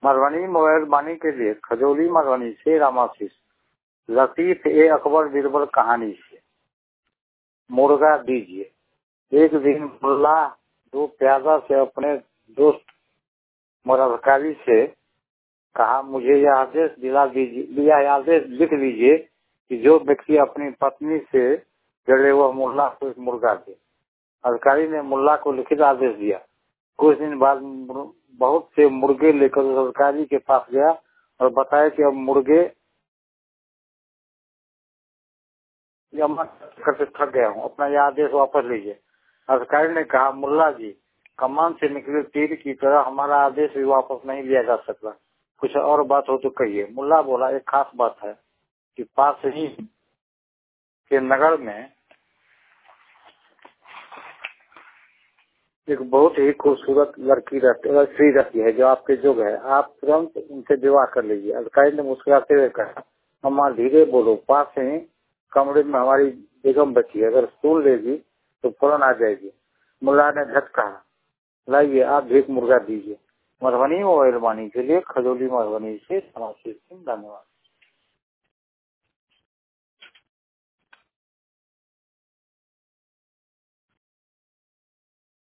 Madhubani mobile बानी के लिए खजौली मधुबनी से रामाशीष। लतीफ ए अकबर बीरबल कहानी से मुर्गा दीजिए। एक दिन मुल्ला दो प्यादा से अपने दोस्त मुरादकारी से कहा, मुझे यह आदेश यह आदेश लिख लीजिए कि जो व्यक्ति अपनी पत्नी से जड़े वह मुल्ला को एक मुर्गा दे। अधिकारी ने मुल्ला को लिखित आदेश दिया। कुछ दिन बाद बहुत से मुर्गे लेकर उस अधिकारी के पास गया और बताया कि अब मुर्गे जमा करके थक गया हूँ, अपना यह आदेश वापस लीजिए। अधिकारी ने कहा, मुल्ला जी, कमान से निकले तीर की तरह हमारा आदेश भी वापस नहीं लिया जा सकता, कुछ और बात हो तो कहिए। मुल्ला बोला, एक खास बात है कि पास ही के नगर में एक बहुत ही खूबसूरत लड़की रहती है जो आपके जोग है, आप तुरंत उनसे विवाह कर लीजिए। अधिकारी ने मुस्कुराते हुए कहा, अम्मा धीरे बोलो, पास ही कमरे में हमारी बेगम बची है, अगर सुन लेगी तो फौरन आ जाएगी। मुल्ला ने झट कहा, लाइए आप भी एक मुर्गा दीजिए। मधुबनी मोबाइल वाणी के लिए खजौली मधुबनी से धन्यवाद।